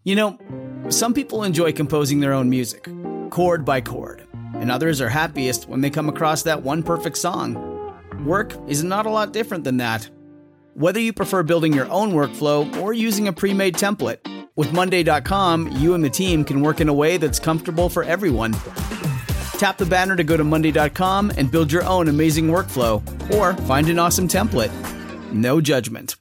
You know, some people enjoy composing their own music, chord by chord, and others are happiest when they come across that one perfect song. Work is not a lot different than that. Whether you prefer building your own workflow or using a pre-made template, with Monday.com, you and the team can work in a way that's comfortable for everyone. Tap the banner to go to Monday.com and build your own amazing workflow, or find an awesome template. No judgment.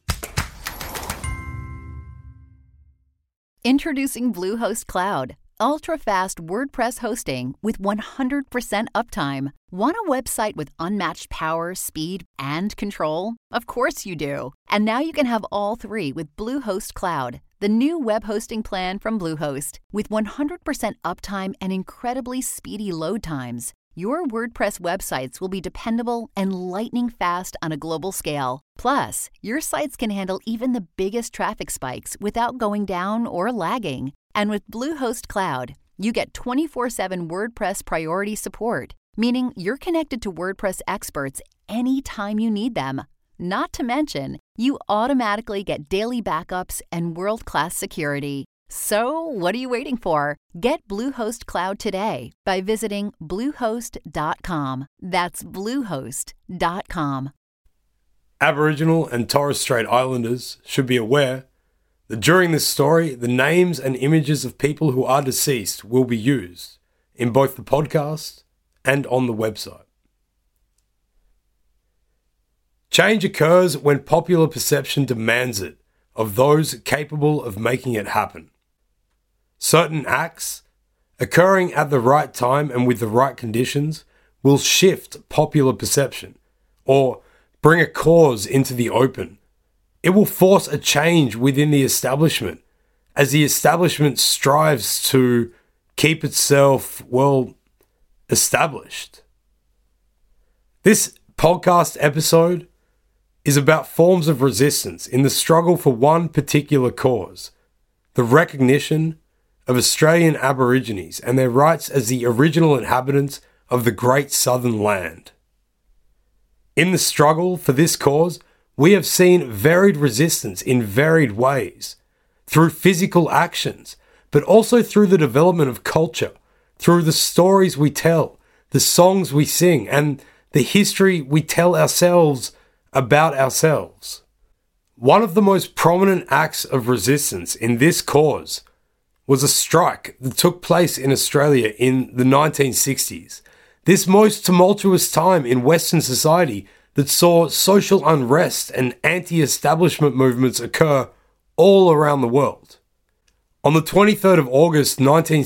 Introducing Bluehost Cloud, ultra-fast WordPress hosting with 100% uptime. Want a website with unmatched power, speed, and control? Of course you do. And now you can have all three with Bluehost Cloud, the new web hosting plan from Bluehost. With 100% uptime and incredibly speedy load times, your WordPress websites will be dependable and lightning fast on a global scale. Plus, your sites can handle even the biggest traffic spikes without going down or lagging. And with Bluehost Cloud, you get 24/7 WordPress priority support, meaning you're connected to WordPress experts anytime you need them. Not to mention, you automatically get daily backups and world-class security. So, what are you waiting for? Get Bluehost Cloud today by visiting Bluehost.com. That's Bluehost.com. Aboriginal and Torres Strait Islanders should be aware that during this story, the names and images of people who are deceased will be used in both the podcast and on the website. Change occurs when popular perception demands it of those capable of making it happen. Certain acts, occurring at the right time and with the right conditions, will shift popular perception or bring a cause into the open. It will force a change within the establishment as the establishment strives to keep itself, established. This podcast episode is about forms of resistance in the struggle for one particular cause, the recognition of Australian Aborigines and their rights as the original inhabitants of the Great Southern Land. In the struggle for this cause, we have seen varied resistance in varied ways, through physical actions, but also through the development of culture, through the stories we tell, the songs we sing, and the history we tell ourselves about ourselves. One of the most prominent acts of resistance in this cause was a strike that took place in Australia in the 1960s. This most tumultuous time in Western society that saw social unrest and anti-establishment movements occur all around the world. On the 23rd of August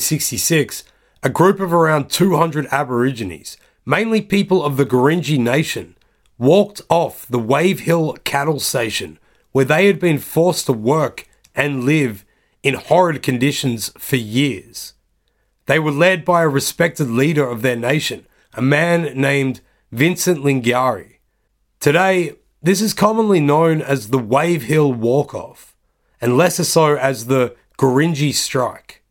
1966, a group of around 200 Aborigines, mainly people of the Gurindji Nation, walked off the Wave Hill cattle station where they had been forced to work and live in horrid conditions for years. They were led by a respected leader of their nation, a man named Vincent Lingiari. Today, this is commonly known as the Wave Hill Walk-Off, and lesser so as the Gurindji Strike.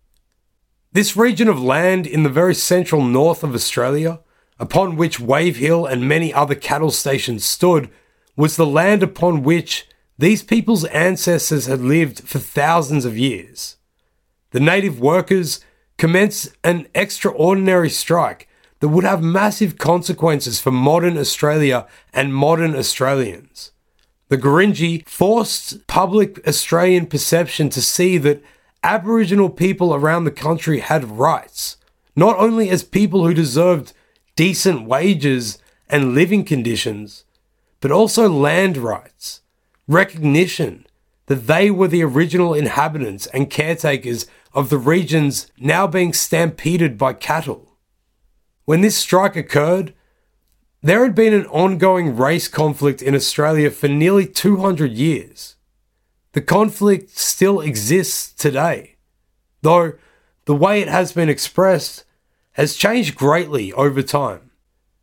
This region of land in the very central north of Australia, upon which Wave Hill and many other cattle stations stood, was the land upon which these people's ancestors had lived for thousands of years. The native workers commenced an extraordinary strike that would have massive consequences for modern Australia and modern Australians. The Gurindji forced public Australian perception to see that Aboriginal people around the country had rights, not only as people who deserved decent wages and living conditions, but also land rights, recognition that they were the original inhabitants and caretakers of the regions now being stampeded by cattle. When this strike occurred, there had been an ongoing race conflict in Australia for nearly 200 years. The conflict still exists today, though the way it has been expressed has changed greatly over time.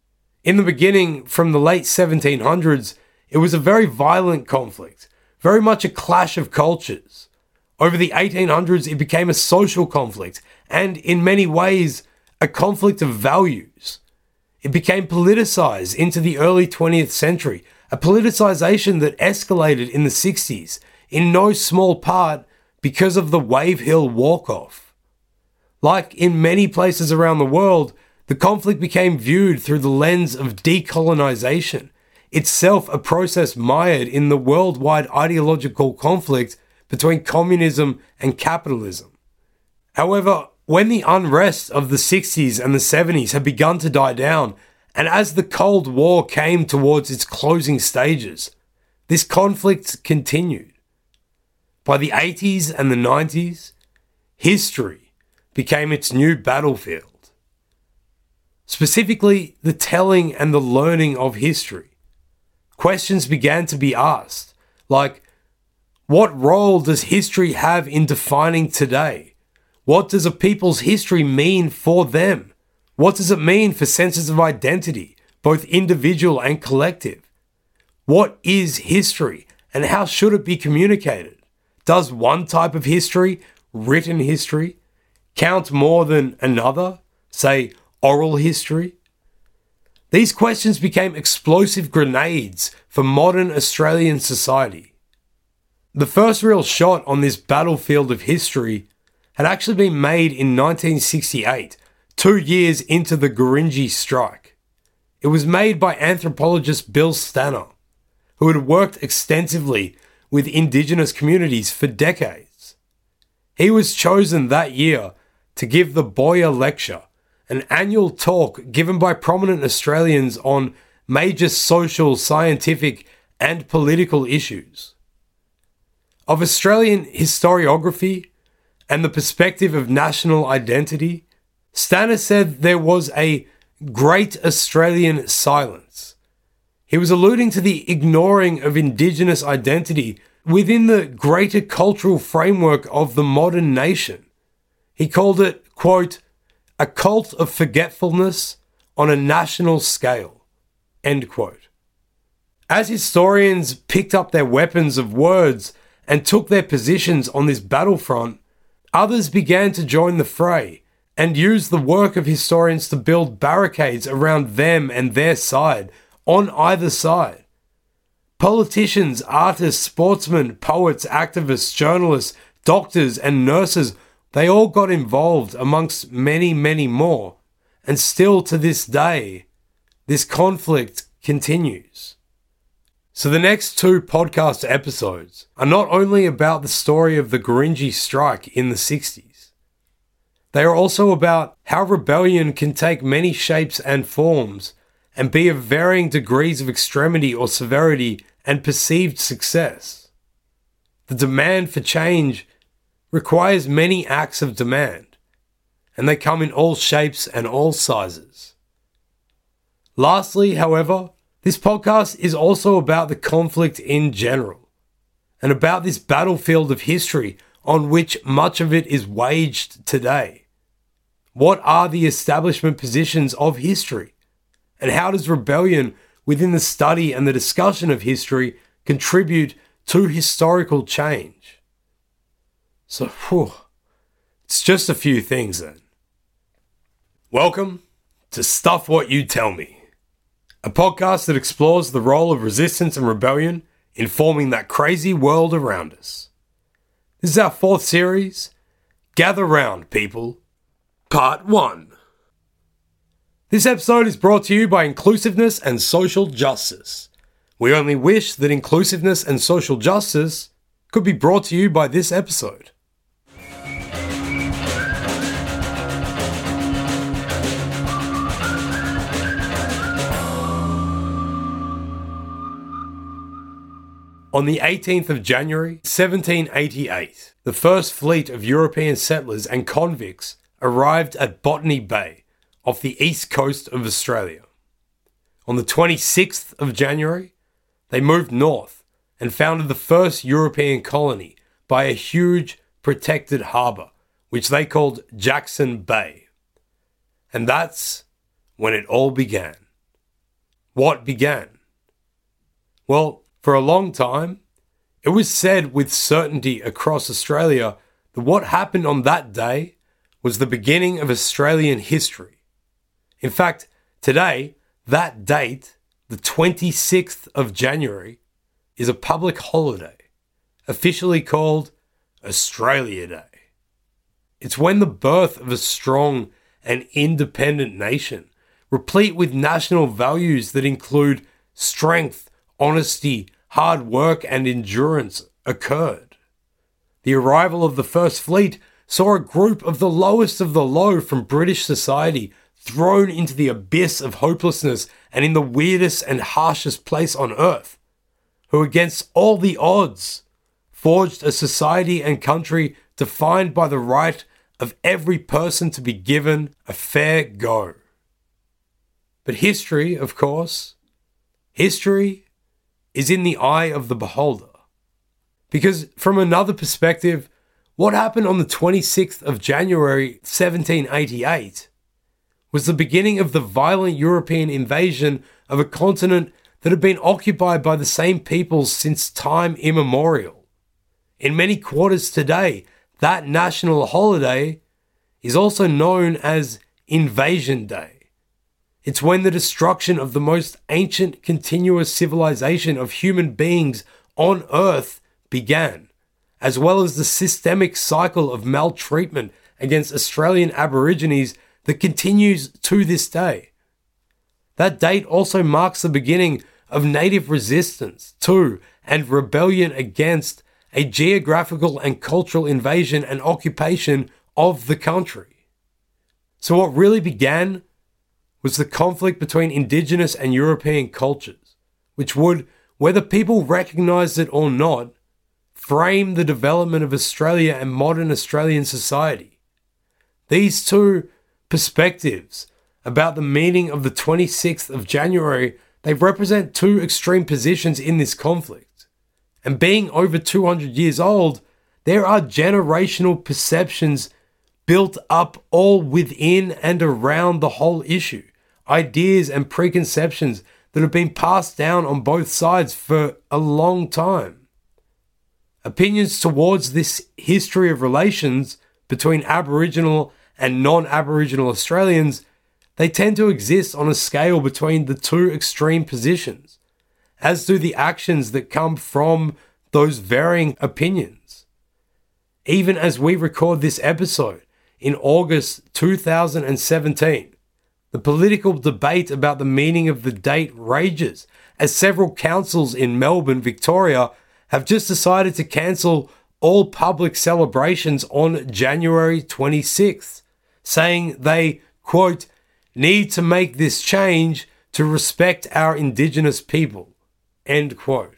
In the beginning, from the late 1700s, it was a very violent conflict, very much a clash of cultures. Over the 1800s, it became a social conflict, and in many ways, a conflict of values. It became politicized into the early 20th century, a politicization that escalated in the 60s, in no small part because of the Wave Hill Walk-Off. Like in many places around the world, the conflict became viewed through the lens of decolonization, itself a process mired in the worldwide ideological conflict between communism and capitalism. However, when the unrest of the 60s and the 70s had begun to die down, and as the Cold War came towards its closing stages, this conflict continued. By the 80s and the 90s, history became its new battlefield. Specifically, the telling and the learning of history. Questions began to be asked, like, what role does history have in defining today? What does a people's history mean for them? What does it mean for senses of identity, both individual and collective? What is history, and how should it be communicated? Does one type of history, written history, count more than another, say oral history? These questions became explosive grenades for modern Australian society. The first real shot on this battlefield of history had actually been made in 1968, 2 years into the Gurindji strike. It was made by anthropologist Bill Stanner, who had worked extensively with Indigenous communities for decades. He was chosen that year to give the Boyer Lecture, an annual talk given by prominent Australians on major social, scientific, and political issues. Of Australian historiography and the perspective of national identity, Stanner said there was a great Australian silence. He was alluding to the ignoring of Indigenous identity within the greater cultural framework of the modern nation. He called it, quote, a cult of forgetfulness on a national scale, end quote. As historians picked up their weapons of words and took their positions on this battlefront, others began to join the fray and use the work of historians to build barricades around them and their side, on either side. Politicians, artists, sportsmen, poets, activists, journalists, doctors, and nurses, they all got involved amongst many, many more. And still to this day, this conflict continues. So the next 2 podcast episodes are not only about the story of the Gurindji strike in the 60s, they are also about how rebellion can take many shapes and forms and be of varying degrees of extremity or severity and perceived success. The demand for change requires many acts of demand, and they come in all shapes and all sizes. Lastly, however, this podcast is also about the conflict in general, and about this battlefield of history on which much of it is waged today. What are the establishment positions of history? And how does rebellion within the study and the discussion of history contribute to historical change? So, it's just a few things then. Welcome to Stuff What You Tell Me, a podcast that explores the role of resistance and rebellion in forming that crazy world around us. This is our 4th series, Gather Round, People, Part 1. This episode is brought to you by Inclusiveness and Social Justice. We only wish that inclusiveness and social justice could be brought to you by this episode. On the 18th of January, 1788, the first fleet of European settlers and convicts arrived at Botany Bay, off the east coast of Australia. On the 26th of January, they moved north and founded the first European colony by a huge protected harbour, which they called Jackson Bay. And that's when it all began. What began? Well, for a long time, it was said with certainty across Australia that what happened on that day was the beginning of Australian history. In fact, today, that date, the 26th of January, is a public holiday, officially called Australia Day. It's when the birth of a strong and independent nation, replete with national values that include strength, honesty, hard work, and endurance, occurred. The arrival of the First Fleet saw a group of the lowest of the low from British society thrown into the abyss of hopelessness and in the weirdest and harshest place on earth, who against all the odds forged a society and country defined by the right of every person to be given a fair go. But history, of course, history is in the eye of the beholder. Because from another perspective, what happened on the 26th of January 1788 was the beginning of the violent European invasion of a continent that had been occupied by the same peoples since time immemorial. In many quarters today, that national holiday is also known as Invasion Day. It's when the destruction of the most ancient continuous civilization of human beings on Earth began, as well as the systemic cycle of maltreatment against Australian Aborigines that continues to this day. That date also marks the beginning of native resistance to and rebellion against a geographical and cultural invasion and occupation of the country. So what really began was the conflict between Indigenous and European cultures, which would, whether people recognized it or not, frame the development of Australia and modern Australian society. These two perspectives about the meaning of the 26th of January, they represent two extreme positions in this conflict. And being over 200 years old, there are generational perceptions built up all within and around the whole issue, ideas and preconceptions that have been passed down on both sides for a long time. Opinions towards this history of relations between Aboriginal and non-Aboriginal Australians, they tend to exist on a scale between the two extreme positions, as do the actions that come from those varying opinions. Even as we record this episode in August 2017, the political debate about the meaning of the date rages, as several councils in Melbourne, Victoria, have just decided to cancel all public celebrations on January 26th, saying they, quote, need to make this change to respect our Indigenous people, end quote.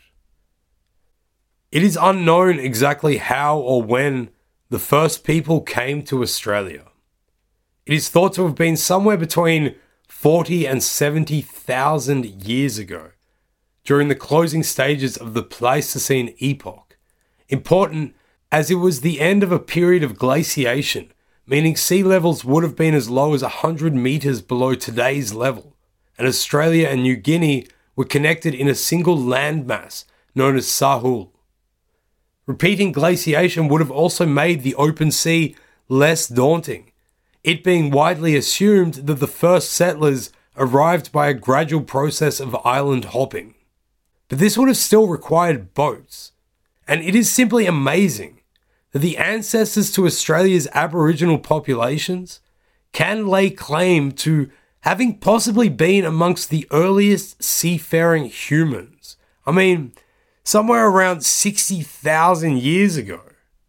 It is unknown exactly how or when the first people came to Australia. It is thought to have been somewhere between 40 and 70,000 years ago, during the closing stages of the Pleistocene epoch. Important as it was the end of a period of glaciation, meaning sea levels would have been as low as 100 meters below today's level, and Australia and New Guinea were connected in a single landmass known as Sahul. Repeating glaciation would have also made the open sea less daunting, it being widely assumed that the first settlers arrived by a gradual process of island hopping. But this would have still required boats, and it is simply amazing that the ancestors to Australia's Aboriginal populations can lay claim to having possibly been amongst the earliest seafaring humans. I mean, somewhere around 60,000 years ago.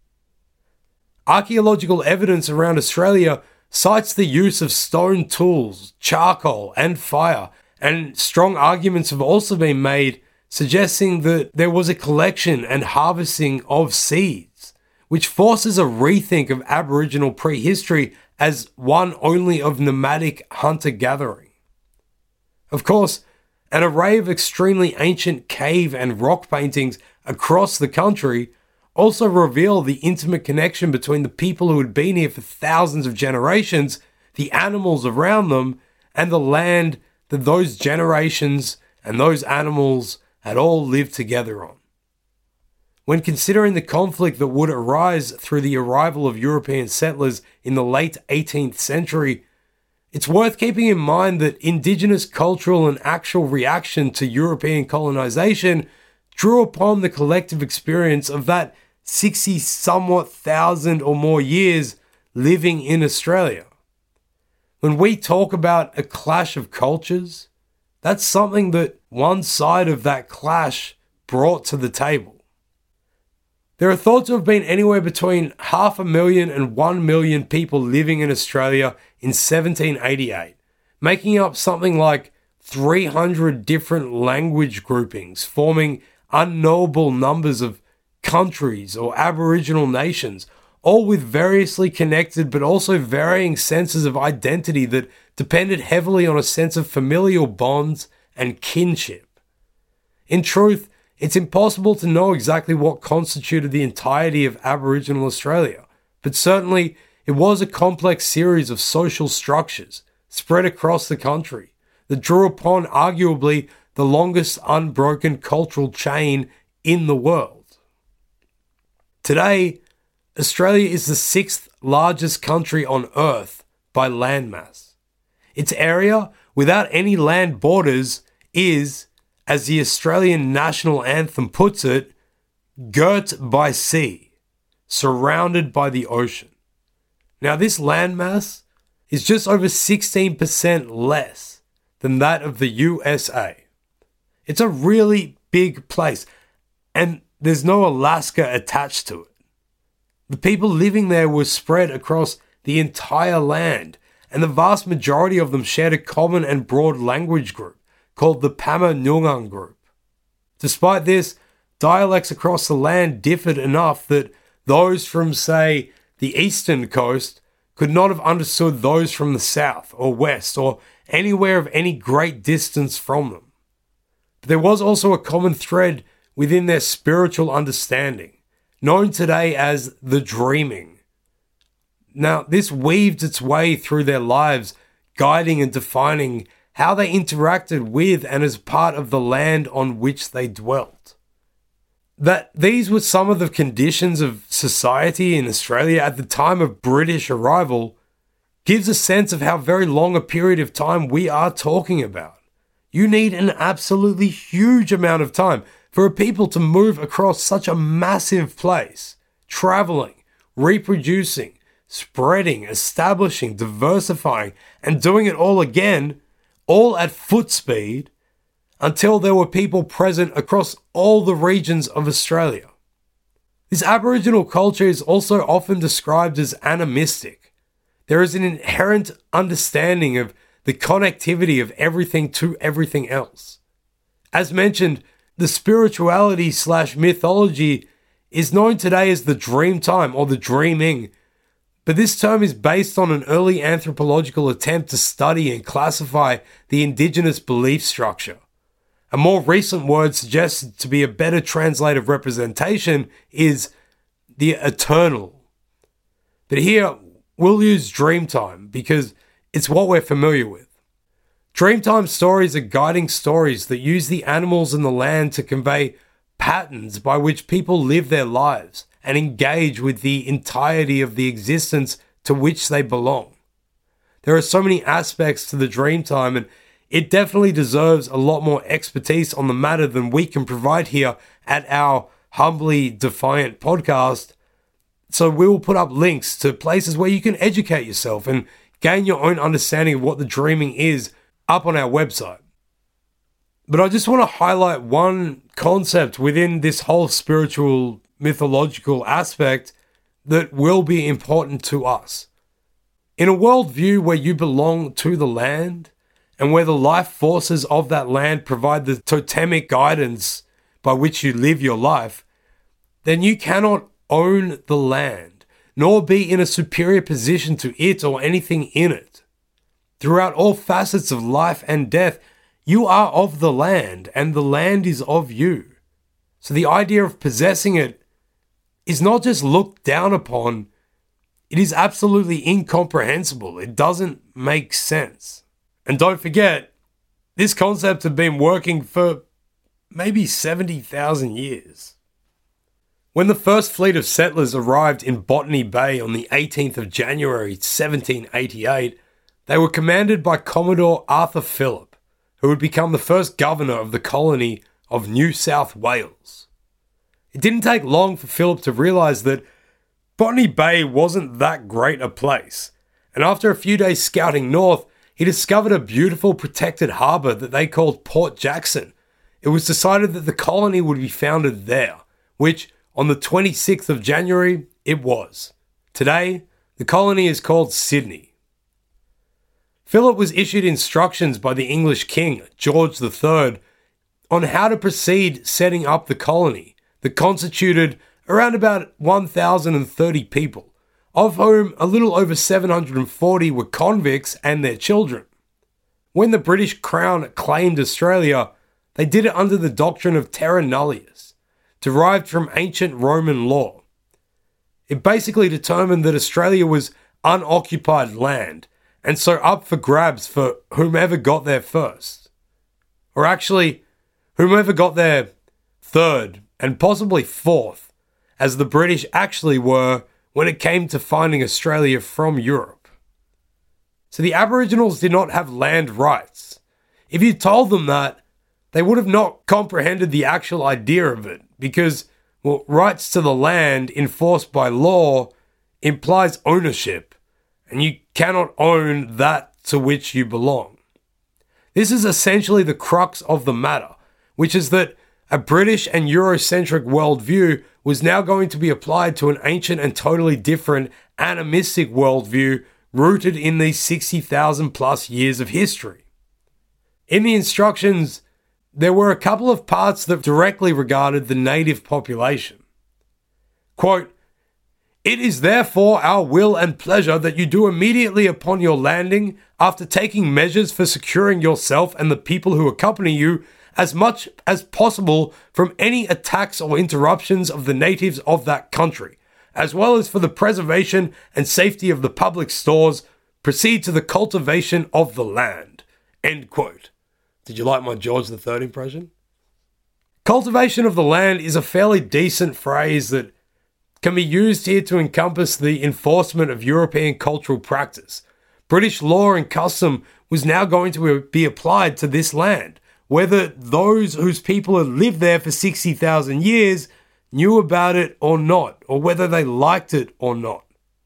Archaeological evidence around Australia cites the use of stone tools, charcoal, and fire, and strong arguments have also been made suggesting that there was a collection and harvesting of seeds, which forces a rethink of Aboriginal prehistory as one only of nomadic hunter-gathering. Of course, an array of extremely ancient cave and rock paintings across the country also reveal the intimate connection between the people who had been here for thousands of generations, the animals around them, and the land that those generations and those animals had all lived together on. When considering the conflict that would arise through the arrival of European settlers in the late 18th century, it's worth keeping in mind that Indigenous cultural and actual reaction to European colonization drew upon the collective experience of that 60 somewhat thousand or more years living in Australia. When we talk about a clash of cultures, that's something that one side of that clash brought to the table. There are thought to have been anywhere between 500,000 and 1 million people living in Australia in 1788, making up something like 300 different language groupings, forming unknowable numbers of countries or Aboriginal nations, all with variously connected but also varying senses of identity that depended heavily on a sense of familial bonds and kinship. In truth, it's impossible to know exactly what constituted the entirety of Aboriginal Australia, but certainly it was a complex series of social structures spread across the country that drew upon arguably the longest unbroken cultural chain in the world. Today, Australia is the 6th largest country on Earth by landmass. Its area, without any land borders, is, as the Australian national anthem puts it, girt by sea, surrounded by the ocean. Now, this landmass is just over 16% less than that of the USA. It's a really big place, and there's no Alaska attached to it. The people living there were spread across the entire land, and the vast majority of them shared a common and broad language group called the Pama-Nyungan group. Despite this, dialects across the land differed enough that those from, say, the eastern coast could not have understood those from the south or west or anywhere of any great distance from them. But there was also a common thread within their spiritual understanding, known today as the dreaming. Now, this weaved its way through their lives, guiding and defining how they interacted with and as part of the land on which they dwelt. That these were some of the conditions of society in Australia at the time of British arrival gives a sense of how very long a period of time we are talking about. You need an absolutely huge amount of time for a people to move across such a massive place, traveling, reproducing, spreading, establishing, diversifying, and doing it all again, all at foot speed, until there were people present across all the regions of Australia. This Aboriginal culture is also often described as animistic. There is an inherent understanding of the connectivity of everything to everything else. As mentioned, the spirituality/mythology is known today as the dream time or the dreaming, but this term is based on an early anthropological attempt to study and classify the indigenous belief structure. A more recent word suggested to be a better translative representation is the eternal. But here, we'll use Dreamtime because it's what we're familiar with. Dreamtime stories are guiding stories that use the animals and the land to convey patterns by which people live their lives and engage with the entirety of the existence to which they belong. There are so many aspects to the Dreamtime, and it definitely deserves a lot more expertise on the matter than we can provide here at our Humbly Defiant podcast. So we will put up links to places where you can educate yourself and gain your own understanding of what the dreaming is up on our website. But I just want to highlight one concept within this whole spiritual mythological aspect that will be important to us. In a worldview where you belong to the land and where the life forces of that land provide the totemic guidance by which you live your life, then you cannot own the land, nor be in a superior position to it or anything in it. Throughout all facets of life and death, you are of the land, and the land is of you. So the idea of possessing it is not just looked down upon, it is absolutely incomprehensible. It doesn't make sense. And don't forget, this concept had been working for maybe 70,000 years. When the first fleet of settlers arrived in Botany Bay on the 18th of January 1788, they were commanded by Commodore Arthur Phillip, who would become the first governor of the colony of New South Wales. It didn't take long for Philip to realise that Botany Bay wasn't that great a place, and after a few days scouting north, he discovered a beautiful protected harbour that they called Port Jackson. It was decided that the colony would be founded there, which, on the 26th of January, it was. Today, the colony is called Sydney. Philip was issued instructions by the English king, George III, on how to proceed setting up the colony that constituted around about 1,030 people, of whom a little over 740 were convicts and their children. When the British Crown claimed Australia, they did it under the doctrine of terra nullius, derived from ancient Roman law. It basically determined that Australia was unoccupied land, and so up for grabs for whomever got there first. Or actually, whomever got there third, and possibly fourth, as the British actually were when it came to finding Australia from Europe. So the Aboriginals did not have land rights. If you told them that, they would have not comprehended the actual idea of it, because, well, rights to the land enforced by law implies ownership, and you cannot own that to which you belong. This is essentially the crux of the matter, which is that a British and Eurocentric worldview was now going to be applied to an ancient and totally different animistic worldview rooted in these 60,000 plus years of history. In the instructions, there were a couple of parts that directly regarded the native population. Quote, "It is therefore our will and pleasure that you do immediately upon your landing, after taking measures for securing yourself and the people who accompany you, as much as possible from any attacks or interruptions of the natives of that country, as well as for the preservation and safety of the public stores, proceed to the cultivation of the land." End quote. Did you like my George III impression? Cultivation of the land is a fairly decent phrase that can be used here to encompass the enforcement of European cultural practice. British law and custom was now going to be applied to this land, whether those whose people had lived there for 60,000 years knew about it or not, or whether they liked it or not.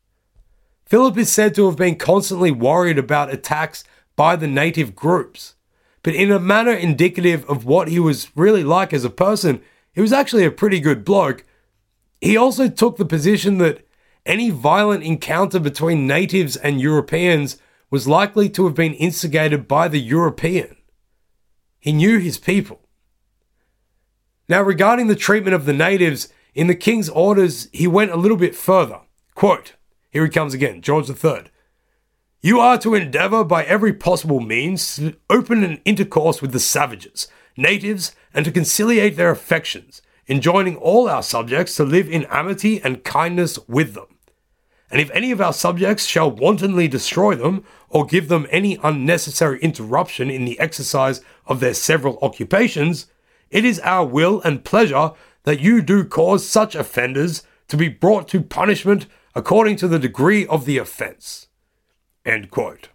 Philip is said to have been constantly worried about attacks by the native groups, but in a manner indicative of what he was really like as a person, he was actually a pretty good bloke. He also took the position that any violent encounter between natives and Europeans was likely to have been instigated by the European. He knew his people. Now, regarding the treatment of the natives, in the king's orders, he went a little bit further. Quote, here he comes again, George III. "You are to endeavour by every possible means to open an intercourse with the savages, natives, and to conciliate their affections, enjoining all our subjects to live in amity and kindness with them. And if any of our subjects shall wantonly destroy them, or give them any unnecessary interruption in the exercise of their several occupations, it is our will and pleasure that you do cause such offenders to be brought to punishment according to the degree of the offence." End quote.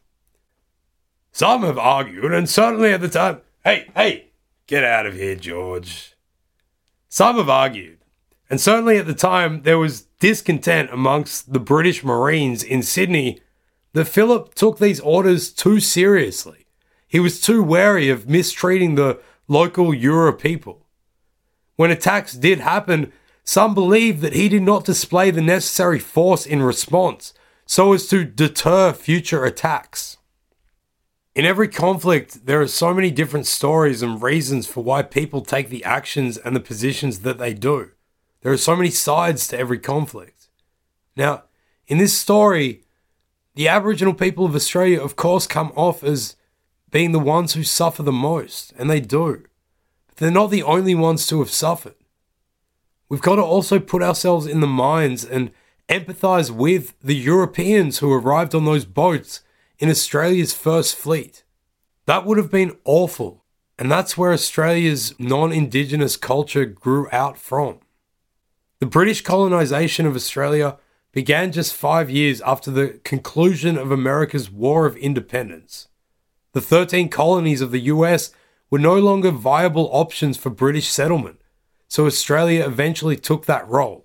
Some have argued, and certainly at the time... Hey, get out of here, George. Some have argued, and certainly at the time there was discontent amongst the British Marines in Sydney that Philip took these orders too seriously. He was too wary of mistreating the local Euro people. When attacks did happen, some believed that he did not display the necessary force in response so as to deter future attacks. In every conflict, there are so many different stories and reasons for why people take the actions and the positions that they do. There are so many sides to every conflict. Now, in this story, the Aboriginal people of Australia, of course, come off as being the ones who suffer the most, and they do. But they're not the only ones to have suffered. We've got to also put ourselves in the minds and empathise with the Europeans who arrived on those boats in Australia's first fleet. That would have been awful, and that's where Australia's non-Indigenous culture grew out from. The British colonisation of Australia began just 5 years after the conclusion of America's War of Independence. The 13 colonies of the US were no longer viable options for British settlement, so Australia eventually took that role.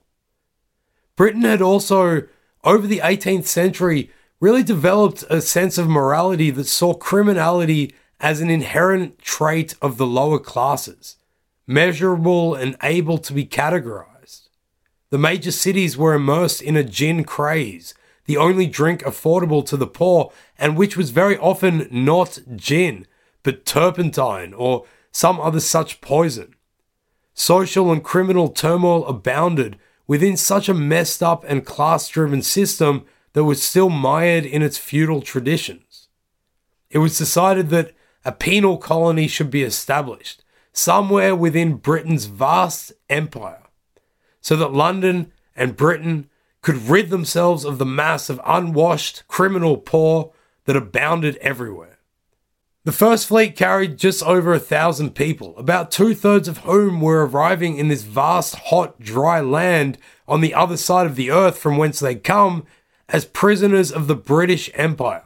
Britain had also, over the 18th century, really developed a sense of morality that saw criminality as an inherent trait of the lower classes, measurable and able to be categorized. The major cities were immersed in a gin craze, the only drink affordable to the poor, and which was very often not gin, but turpentine or some other such poison. Social and criminal turmoil abounded within such a messed up and class-driven system that was still mired in its feudal traditions. It was decided that a penal colony should be established somewhere within Britain's vast empire, so that London and Britain could rid themselves of the mass of unwashed criminal poor that abounded everywhere. The First Fleet carried just over 1,000 people, about 2/3 of whom were arriving in this vast, hot, dry land on the other side of the earth from whence they come, as prisoners of the British Empire.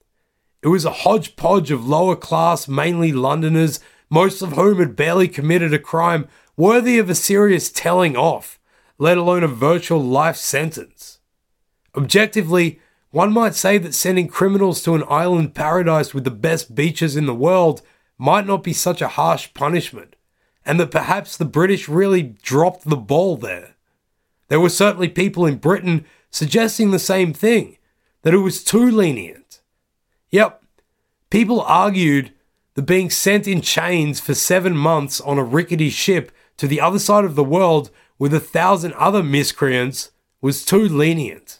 It was a hodgepodge of lower class, mainly Londoners, most of whom had barely committed a crime worthy of a serious telling off, let alone a virtual life sentence. Objectively, one might say that sending criminals to an island paradise with the best beaches in the world might not be such a harsh punishment, and that perhaps the British really dropped the ball there. There were certainly people in Britain suggesting the same thing, that it was too lenient. Yep, people argued that being sent in chains for 7 months on a rickety ship to the other side of the world with 1,000 other miscreants was too lenient.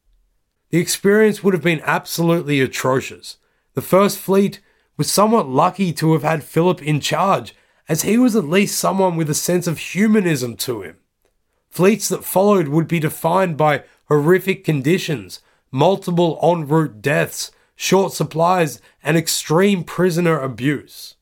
The experience would have been absolutely atrocious. The First Fleet was somewhat lucky to have had Philip in charge, as he was at least someone with a sense of humanism to him. Fleets that followed would be defined by horrific conditions, multiple en route deaths, short supplies, and extreme prisoner abuse.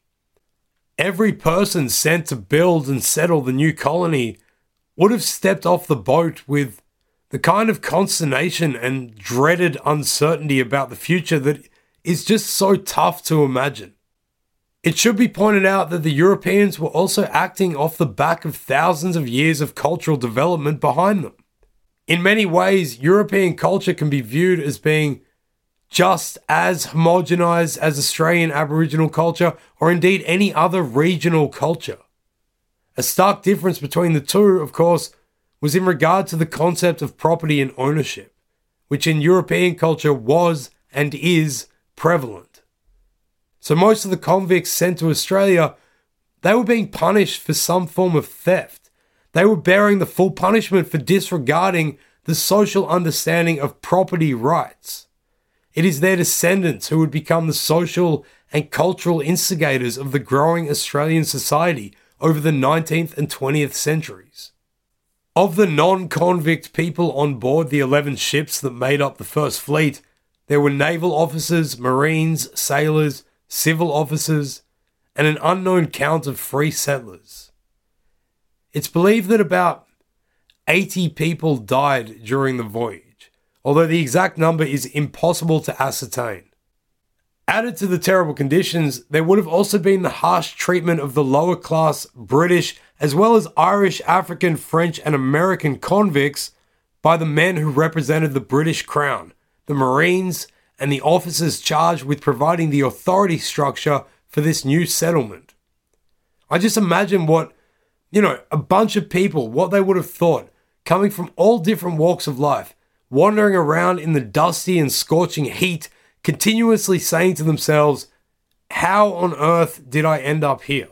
Every person sent to build and settle the new colony would have stepped off the boat with the kind of consternation and dreaded uncertainty about the future that is just so tough to imagine. It should be pointed out that the Europeans were also acting off the back of thousands of years of cultural development behind them. In many ways, European culture can be viewed as being just as homogenized as Australian Aboriginal culture, or indeed any other regional culture. A stark difference between the two, of course, was in regard to the concept of property and ownership, which in European culture was and is prevalent. So most of the convicts sent to Australia, they were being punished for some form of theft. They were bearing the full punishment for disregarding the social understanding of property rights. It is their descendants who would become the social and cultural instigators of the growing Australian society over the 19th and 20th centuries. Of the non-convict people on board the 11 ships that made up the First Fleet, there were naval officers, marines, sailors, civil officers, and an unknown count of free settlers. It's believed that about 80 people died during the voyage, although the exact number is impossible to ascertain. Added to the terrible conditions, there would have also been the harsh treatment of the lower class British as well as Irish, African, French, and American convicts by the men who represented the British Crown, the Marines, and the officers charged with providing the authority structure for this new settlement. I just imagine what, a bunch of people, what they would have thought, coming from all different walks of life, wandering around in the dusty and scorching heat, continuously saying to themselves, how on earth did I end up here?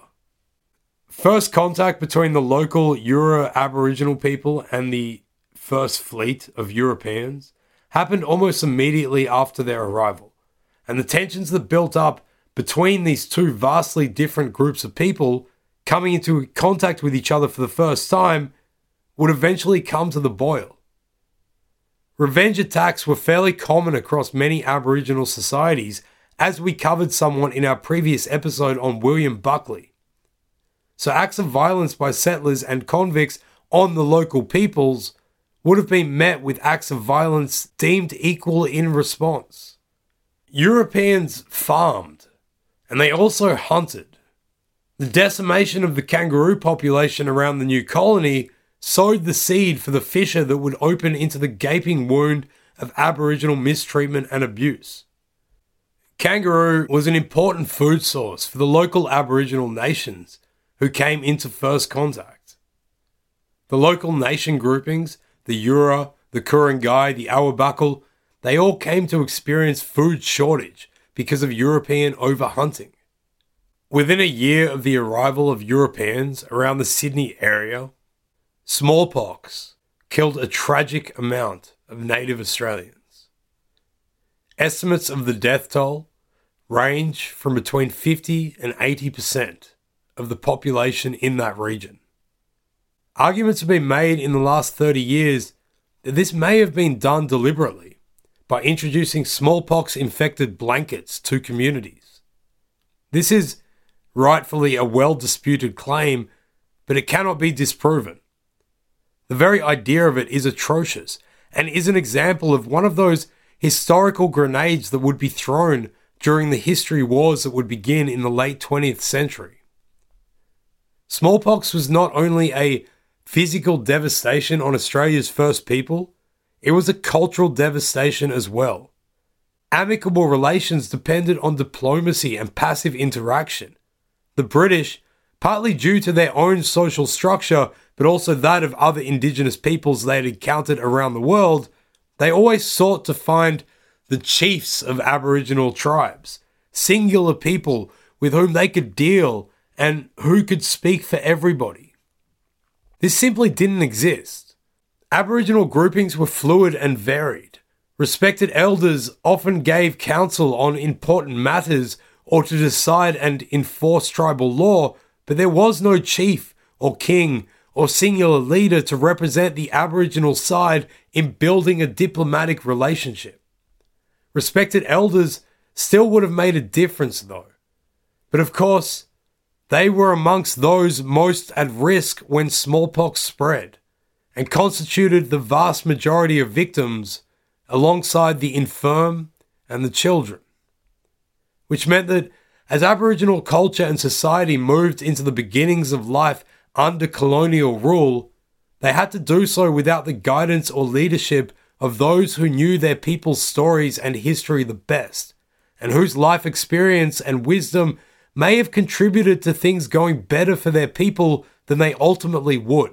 First contact between the local Euro-Aboriginal people and the First Fleet of Europeans happened almost immediately after their arrival, and the tensions that built up between these two vastly different groups of people coming into contact with each other for the first time would eventually come to the boil. Revenge attacks were fairly common across many Aboriginal societies, as we covered somewhat in our previous episode on William Buckley. So acts of violence by settlers and convicts on the local peoples would have been met with acts of violence deemed equal in response. Europeans farmed, and they also hunted. The decimation of the kangaroo population around the new colony sowed the seed for the fissure that would open into the gaping wound of Aboriginal mistreatment and abuse. Kangaroo was an important food source for the local Aboriginal nations who came into first contact. The local nation groupings, the Eora, the Ku-ring-gai, the Awabakal, they all came to experience food shortage because of European overhunting. Within a year of the arrival of Europeans around the Sydney area, smallpox killed a tragic amount of native Australians. Estimates of the death toll range from between 50 and 80% of the population in that region. Arguments have been made in the last 30 years that this may have been done deliberately by introducing smallpox-infected blankets to communities. This is rightfully a well-disputed claim, but it cannot be disproven. The very idea of it is atrocious and is an example of one of those historical grenades that would be thrown during the history wars that would begin in the late 20th century. Smallpox was not only a physical devastation on Australia's first people, it was a cultural devastation as well. Amicable relations depended on diplomacy and passive interaction. The British, partly due to their own social structure, but also that of other indigenous peoples they had encountered around the world, they always sought to find the chiefs of Aboriginal tribes, singular people with whom they could deal and who could speak for everybody. This simply didn't exist. Aboriginal groupings were fluid and varied. Respected elders often gave counsel on important matters or to decide and enforce tribal law, but there was no chief or king or singular leader to represent the Aboriginal side in building a diplomatic relationship. Respected elders still would have made a difference though. But of course, they were amongst those most at risk when smallpox spread, and constituted the vast majority of victims alongside the infirm and the children. Which meant that as Aboriginal culture and society moved into the beginnings of life under colonial rule, they had to do so without the guidance or leadership of those who knew their people's stories and history the best, and whose life experience and wisdom may have contributed to things going better for their people than they ultimately would.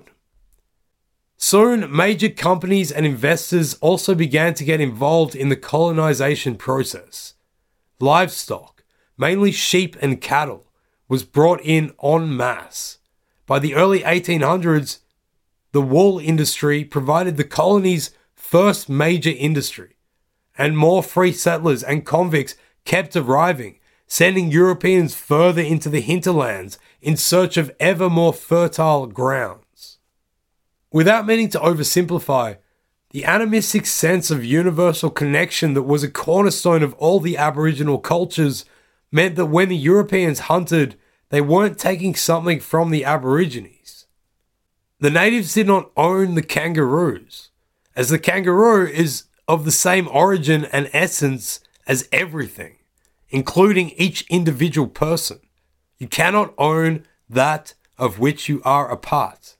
Soon, major companies and investors also began to get involved in the colonization process. Livestock, mainly sheep and cattle, was brought in en masse. By the early 1800s, the wool industry provided the colony's first major industry, and more free settlers and convicts kept arriving, sending Europeans further into the hinterlands in search of ever more fertile grounds. Without meaning to oversimplify, the animistic sense of universal connection that was a cornerstone of all the Aboriginal cultures meant that when the Europeans hunted, they weren't taking something from the Aborigines. The natives did not own the kangaroos, as the kangaroo is of the same origin and essence as everything, including each individual person. You cannot own that of which you are a part.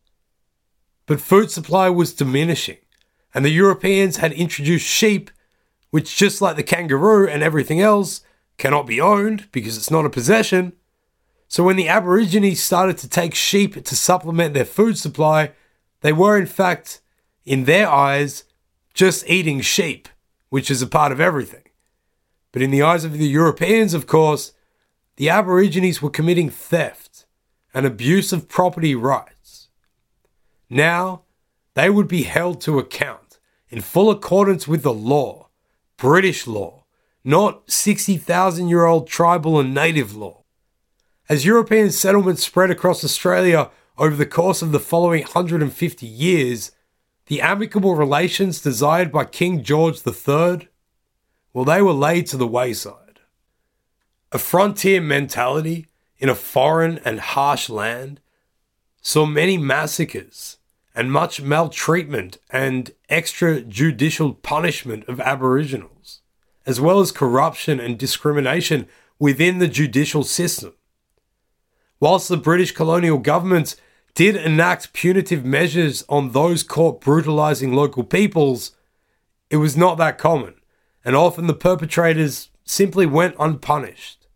But food supply was diminishing, and the Europeans had introduced sheep, which, just like the kangaroo and everything else, cannot be owned because it's not a possession. So when the Aborigines started to take sheep to supplement their food supply, they were in fact, in their eyes, just eating sheep, which is a part of everything. But in the eyes of the Europeans, of course, the Aborigines were committing theft and abuse of property rights. Now, they would be held to account in full accordance with the law, British law, not 60,000-year-old tribal and native law. As European settlements spread across Australia over the course of the following 150 years, the amicable relations desired by King George III, well, they were laid to the wayside. A frontier mentality in a foreign and harsh land saw many massacres and much maltreatment and extrajudicial punishment of Aboriginals, as well as corruption and discrimination within the judicial system. whilst the British colonial government did enact punitive measures on those caught brutalizing local peoples, it was not that common, and often the perpetrators simply went unpunished.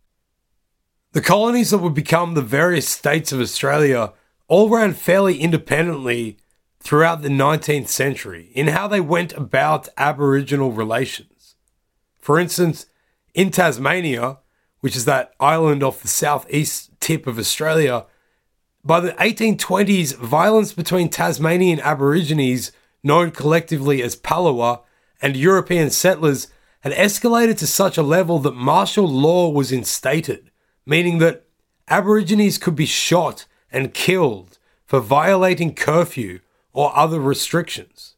The colonies that would become the various states of Australia all ran fairly independently throughout the 19th century in how they went about Aboriginal relations. For instance, in Tasmania, which is that island off the southeast tip of Australia, by the 1820s, violence between Tasmanian Aborigines, known collectively as Palawa, and European settlers had escalated to such a level that martial law was instated, meaning that Aborigines could be shot and killed for violating curfew or other restrictions.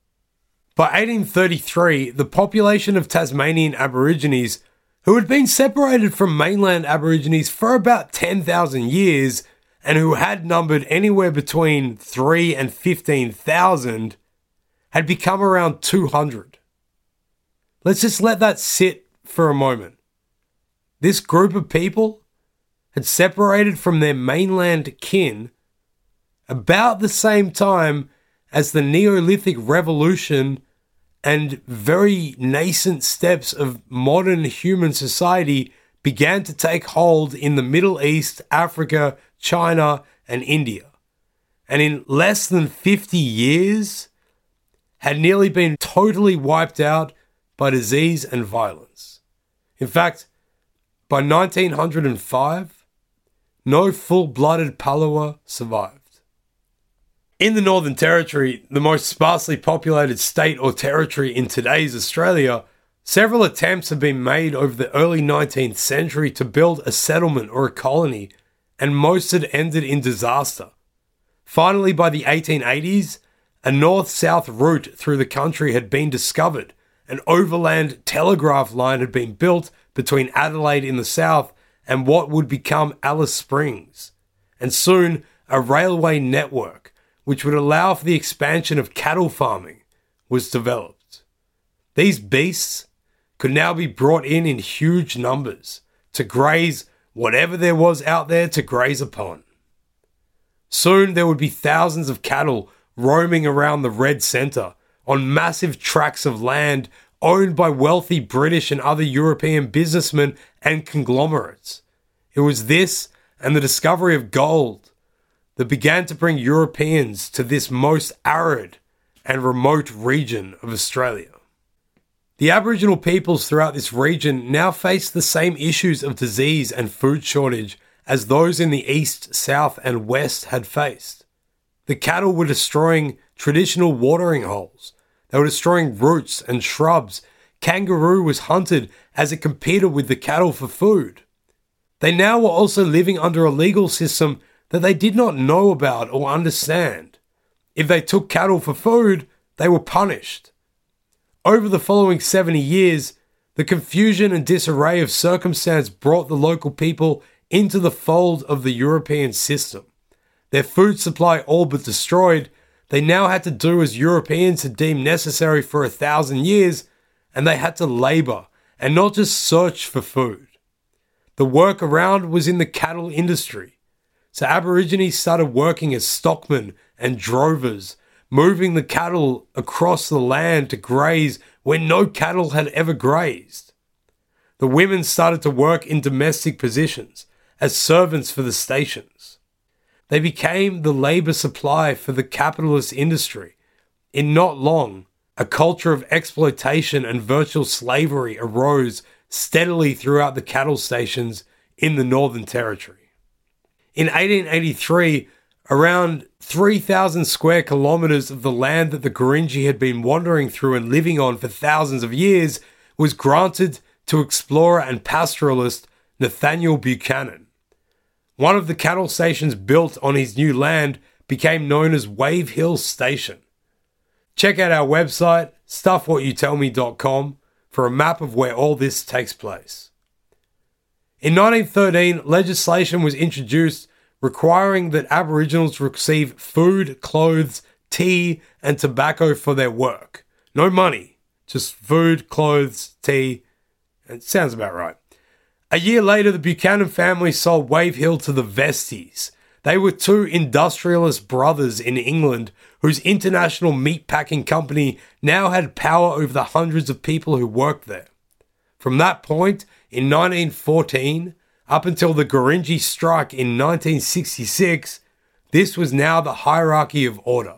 By 1833, the population of Tasmanian Aborigines, who had been separated from mainland Aborigines for about 10,000 years and who had numbered anywhere between 3,000 and 15,000, had become around 200. Let's just let that sit for a moment. This group of people had separated from their mainland kin about the same time as the Neolithic Revolution and very nascent steps of modern human society began to take hold in the Middle East, Africa, China, and India. And in less than 50 years, had nearly been totally wiped out by disease and violence. In fact, by 1905, no full-blooded Palawa survived. In the Northern Territory, the most sparsely populated state or territory in today's Australia, several attempts have been made over the early 19th century to build a settlement or a colony, and most had ended in disaster. Finally, by the 1880s, a north-south route through the country had been discovered. An overland telegraph line had been built between Adelaide in the south and what would become Alice Springs, and soon a railway network, which would allow for the expansion of cattle farming, was developed. These beasts could now be brought in huge numbers to graze whatever there was out there to graze upon. Soon there would be thousands of cattle roaming around the Red Centre on massive tracts of land owned by wealthy British and other European businessmen and conglomerates. It was this and the discovery of gold that began to bring Europeans to this most arid and remote region of Australia. The Aboriginal peoples throughout this region now face the same issues of disease and food shortage as those in the east, south, and west had faced. The cattle were destroying traditional watering holes. They were destroying roots and shrubs. Kangaroo was hunted as it competed with the cattle for food. They now were also living under a legal system that they did not know about or understand. If they took cattle for food, they were punished. Over the following 70 years, the confusion and disarray of circumstance brought the local people into the fold of the European system. Their food supply all but destroyed, they now had to do as Europeans had deemed necessary for 1,000 years, and they had to labour and not just search for food. The work around was in the cattle industry. So Aborigines started working as stockmen and drovers, moving the cattle across the land to graze where no cattle had ever grazed. The women started to work in domestic positions as servants for the stations. They became the labour supply for the capitalist industry. In not long, a culture of exploitation and virtual slavery arose steadily throughout the cattle stations in the Northern Territory. In 1883, around 3,000 square kilometres of the land that the Gurindji had been wandering through and living on for thousands of years was granted to explorer and pastoralist Nathaniel Buchanan. One of the cattle stations built on his new land became known as Wave Hill Station. Check out our website, stuffwhatyoutellme.com, for a map of where all this takes place. In 1913, legislation was introduced requiring that Aboriginals receive food, clothes, tea, and tobacco for their work. No money, just food, clothes, tea, and it sounds about right. A year later, the Buchanan family sold Wave Hill to the Vesties. They were two industrialist brothers in England whose international meatpacking company now had power over the hundreds of people who worked there. From that point, in 1914, up until the Gurindji strike in 1966, this was now the hierarchy of order.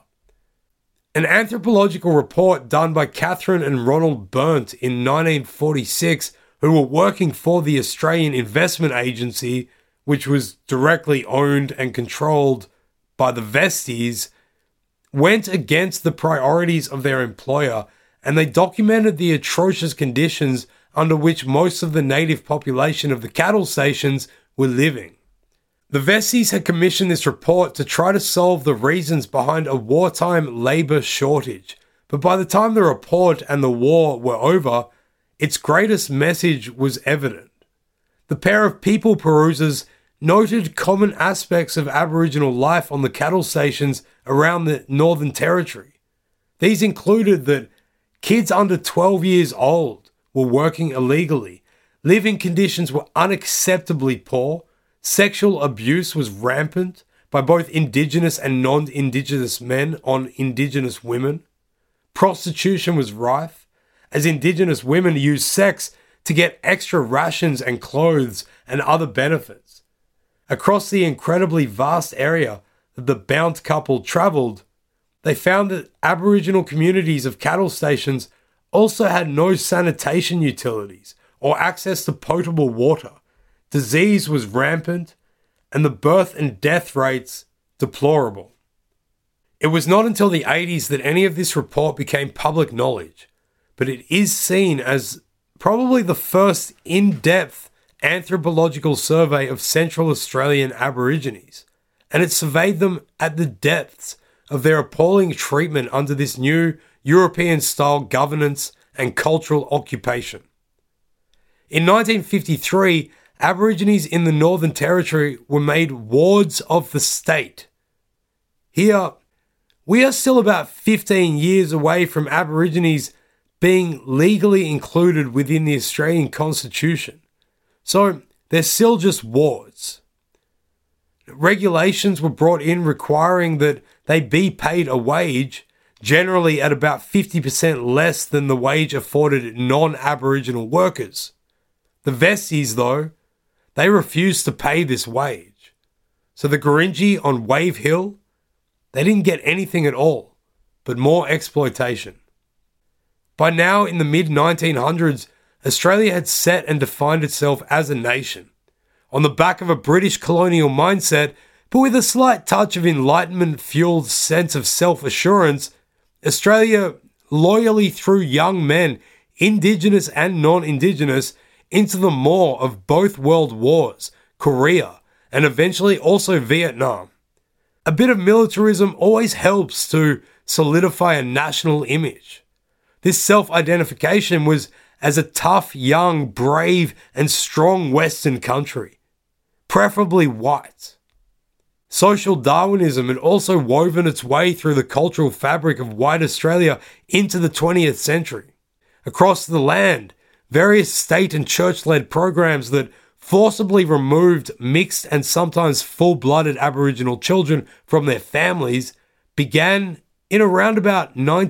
An anthropological report done by Catherine and Ronald Burnt in 1946, who were working for the Australian Investment Agency, which was directly owned and controlled by the Vesties, went against the priorities of their employer, and they documented the atrocious conditions under which most of the native population of the cattle stations were living. The Vesties had commissioned this report to try to solve the reasons behind a wartime labour shortage, but by the time the report and the war were over, its greatest message was evident. The pair of people perusers noted common aspects of Aboriginal life on the cattle stations around the Northern Territory. These included that kids under 12 years old were working illegally, living conditions were unacceptably poor, sexual abuse was rampant by both Indigenous and non-Indigenous men on Indigenous women, prostitution was rife, as Indigenous women used sex to get extra rations and clothes and other benefits. Across the incredibly vast area that the Bount couple travelled, they found that Aboriginal communities of cattle stations also had no sanitation utilities or access to potable water. Disease was rampant, and the birth and death rates deplorable. It was not until the 80s that any of this report became public knowledge, but it is seen as probably the first in-depth anthropological survey of Central Australian Aborigines, and it surveyed them at the depths of their appalling treatment under this new European-style governance and cultural occupation. In 1953, Aborigines in the Northern Territory were made wards of the state. Here, we are still about 15 years away from Aborigines being legally included within the Australian Constitution. So they're still just wards. Regulations were brought in requiring that they be paid a wage, generally at about 50% less than the wage afforded non-Aboriginal workers. The Vesties, though, they refused to pay this wage. So the Gurindji on Wave Hill, they didn't get anything at all, but more exploitation. By now, in the mid-1900s, Australia had set and defined itself as a nation, on the back of a British colonial mindset, but with a slight touch of Enlightenment-fueled sense of self-assurance. Australia loyally threw young men, Indigenous and non-Indigenous, into the maw of both world wars, Korea, and eventually also Vietnam. A bit of militarism always helps to solidify a national image. This self-identification was as a tough, young, brave, and strong Western country, preferably white. Social Darwinism had also woven its way through the cultural fabric of white Australia into the 20th century. Across the land, various state and church-led programs that forcibly removed mixed and sometimes full-blooded Aboriginal children from their families began in around about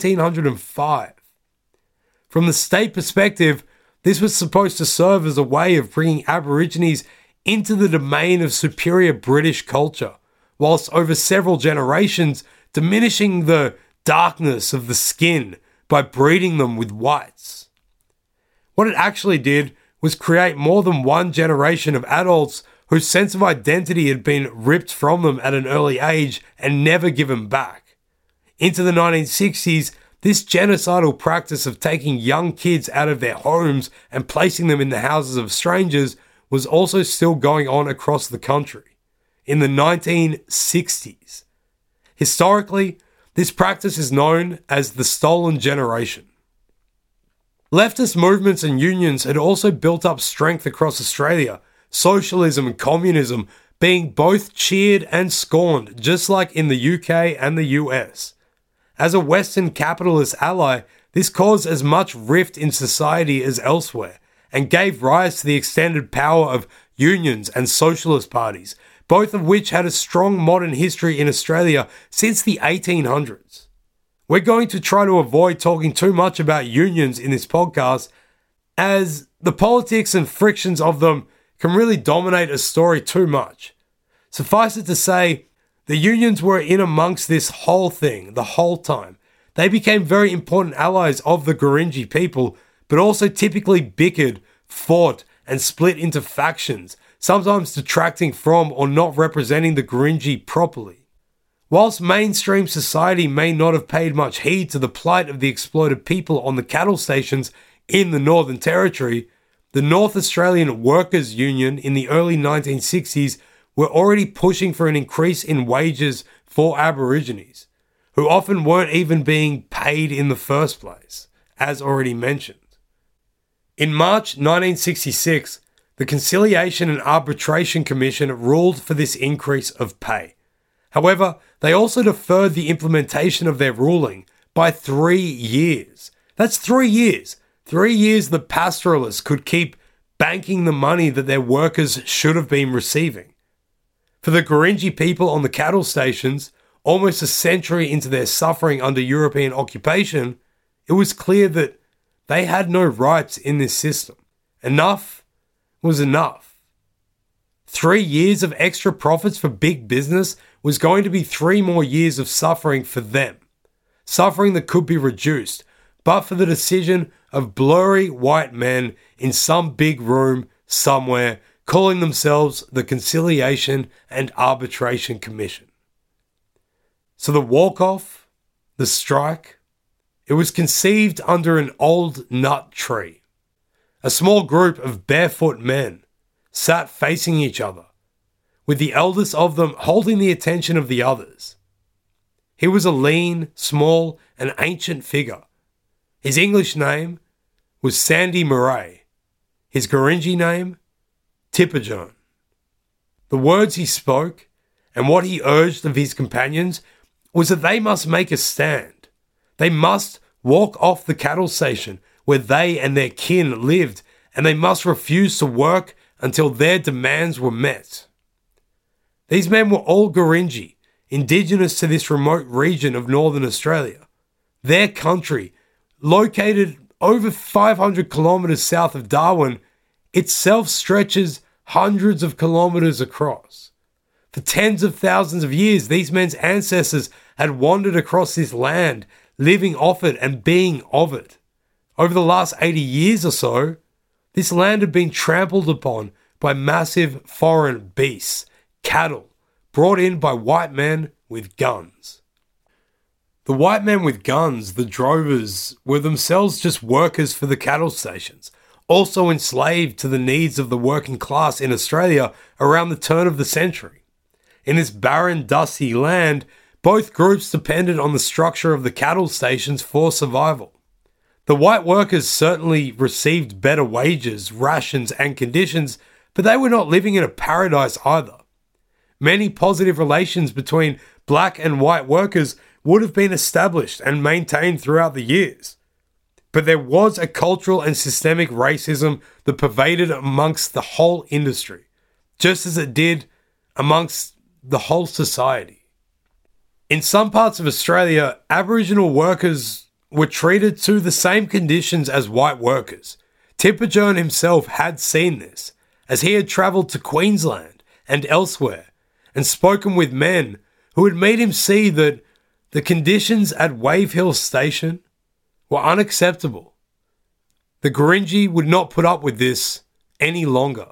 1905. From the state perspective, this was supposed to serve as a way of bringing Aborigines into the domain of superior British culture, whilst over several generations diminishing the darkness of the skin by breeding them with whites. What it actually did was create more than one generation of adults whose sense of identity had been ripped from them at an early age and never given back. Into the 1960s, this genocidal practice of taking young kids out of their homes and placing them in the houses of strangers was also still going on across the country. In the 1960s. Historically, this practice is known as the Stolen Generation. Leftist movements and unions had also built up strength across Australia, socialism and communism being both cheered and scorned, just like in the UK and the US. As a Western capitalist ally, this caused as much rift in society as elsewhere, and gave rise to the extended power of unions and socialist parties, both of which had a strong modern history in Australia since the 1800s. We're going to try to avoid talking too much about unions in this podcast, as the politics and frictions of them can really dominate a story too much. Suffice it to say, the unions were in amongst this whole thing the whole time. They became very important allies of the Gurindji people, but also typically bickered, fought, and split into factions, sometimes detracting from or not representing the Gurindji properly. Whilst mainstream society may not have paid much heed to the plight of the exploited people on the cattle stations in the Northern Territory, the North Australian Workers' Union in the early 1960s were already pushing for an increase in wages for Aborigines, who often weren't even being paid in the first place, as already mentioned. In March 1966, the Conciliation and Arbitration Commission ruled for this increase of pay. However, they also deferred the implementation of their ruling by 3 years. That's 3 years. 3 years the pastoralists could keep banking the money that their workers should have been receiving. For the Gurindji people on the cattle stations, almost a century into their suffering under European occupation, it was clear that they had no rights in this system. Enough was enough. 3 years of extra profits for big business was going to be 3 more years of suffering for them. Suffering that could be reduced, but for the decision of blurry white men in some big room somewhere calling themselves the Conciliation and Arbitration Commission. So the walk-off, the strike, it was conceived under an old nut tree. A small group of barefoot men sat facing each other, with the eldest of them holding the attention of the others. He was a lean, small, and ancient figure. His English name was Sandy Murray. His Gurindji name, Tipperjohn. The words he spoke and what he urged of his companions was that they must make a stand. They must walk off the cattle station where they and their kin lived, and they must refuse to work until their demands were met. These men were all Gurindji, indigenous to this remote region of northern Australia. Their country, located over 500 kilometres south of Darwin, itself stretches hundreds of kilometres across. For tens of thousands of years, these men's ancestors had wandered across this land, living off it and being of it. Over the last 80 years or so, this land had been trampled upon by massive foreign beasts, cattle, brought in by white men with guns. The white men with guns, the drovers, were themselves just workers for the cattle stations, also enslaved to the needs of the working class in Australia around the turn of the century. In this barren, dusty land, both groups depended on the structure of the cattle stations for survival. The white workers certainly received better wages, rations, and conditions, but they were not living in a paradise either. Many positive relations between black and white workers would have been established and maintained throughout the years. But there was a cultural and systemic racism that pervaded amongst the whole industry, just as it did amongst the whole society. In some parts of Australia, Aboriginal workers were treated to the same conditions as white workers. Tipperjohn himself had seen this, as he had travelled to Queensland and elsewhere, and spoken with men who had made him see that the conditions at Wave Hill Station were unacceptable. The Gurindji would not put up with this any longer.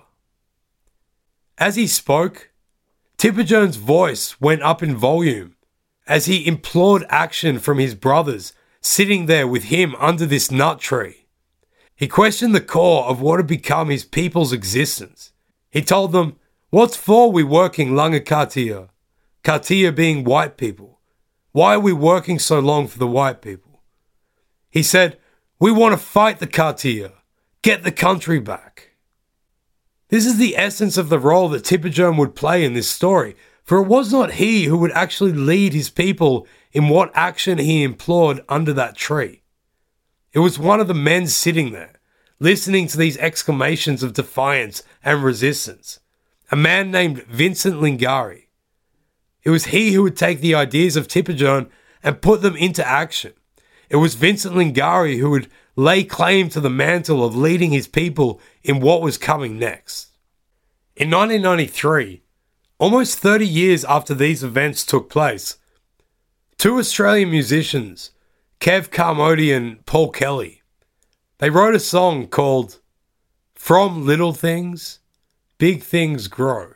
As he spoke, Tipperjohn's voice went up in volume as he implored action from his brothers sitting there with him under this nut tree. He questioned the core of what had become his people's existence. He told them, "What's for we working Langakatia? Katia being white people. Why are we working so long for the white people?" He said, "We want to fight the Katia, get the country back." This is the essence of the role that Tipperjohn would play in this story, for it was not he who would actually lead his people in what action he implored under that tree. It was one of the men sitting there, listening to these exclamations of defiance and resistance. A man named Vincent Lingiari. It was he who would take the ideas of Tipperjon and put them into action. It was Vincent Lingiari who would lay claim to the mantle of leading his people in what was coming next. In 1993, almost 30 years after these events took place, two Australian musicians, Kev Carmody and Paul Kelly, they wrote a song called From Little Things, Big Things Grow.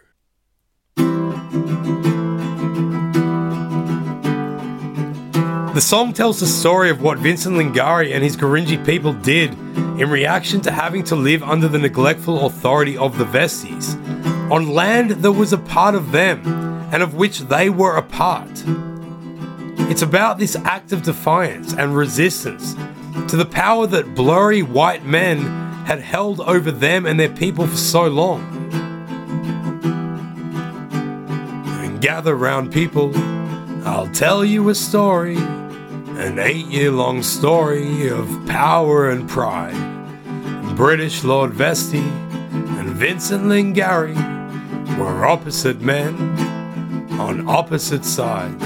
The song tells the story of what Vincent Lingiari and his Gurindji people did in reaction to having to live under the neglectful authority of the Vesties, on land that was a part of them and of which they were a part. It's about this act of defiance and resistance to the power that blurry white men had held over them and their people for so long. And gather round, people, I'll tell you a story, an 8-year-long story of power and pride. British Lord Vesty and Vincent Lingiari were opposite men on opposite sides.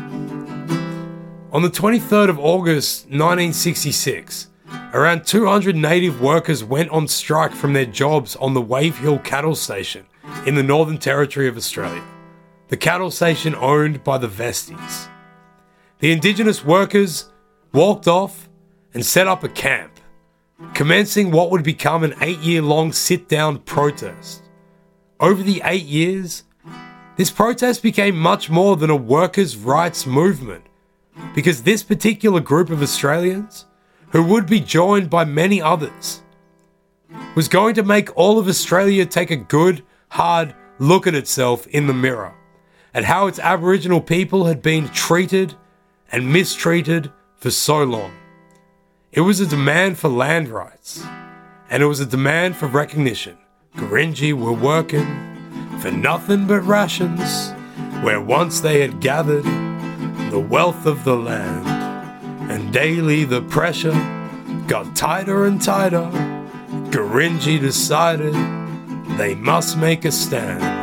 On the 23rd of August 1966, around 200 native workers went on strike from their jobs on the Wave Hill Cattle Station in the Northern Territory of Australia, the cattle station owned by the Vesties. The Indigenous workers walked off and set up a camp, commencing what would become an 8-year-long sit-down protest. Over the 8 years, this protest became much more than a workers' rights movement, because this particular group of Australians, who would be joined by many others, was going to make all of Australia take a good, hard look at itself in the mirror, at how its Aboriginal people had been treated and mistreated for so long. It was a demand for land rights, and it was a demand for recognition. Gurindji were working for nothing but rations, where once they had gathered the wealth of the land, and daily the pressure got tighter and tighter. Gurindji decided they must make a stand.